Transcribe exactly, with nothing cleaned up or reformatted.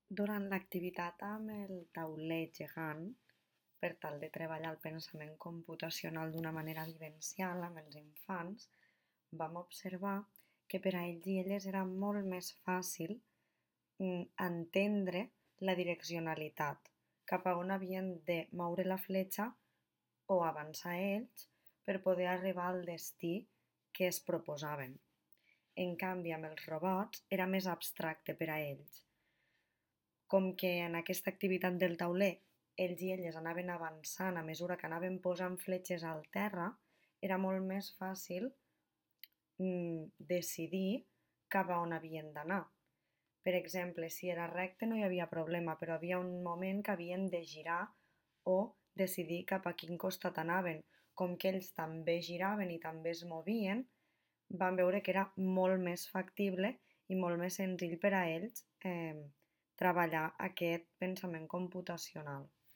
Durant l'activitat amb el tauler gegant, per tal de treballar el pensament computacional d'una manera vivencial amb els infants, vam observar que per a ells i elles era molt més fàcil mm, entendre la direccionalitat, cap a on havien de moure la fletxa o avançar ells per poder arribar al destí que es proposaven. En canvi, amb els robots era més abstracte per a ells. Com que en aquesta activitat del tauler ells i elles anaven avançant a mesura que anaven posant fletxes al terra, era molt més fàcil mm, decidir cap a on havien d'anar. Per exemple, si era recte no hi havia problema, però havia un moment que havien de girar o decidir cap a quin costat anaven. Com que ells també giraven i també es movien, van veure que era molt més factible i molt més senzill per a ells eh, treballar aquest pensament computacional.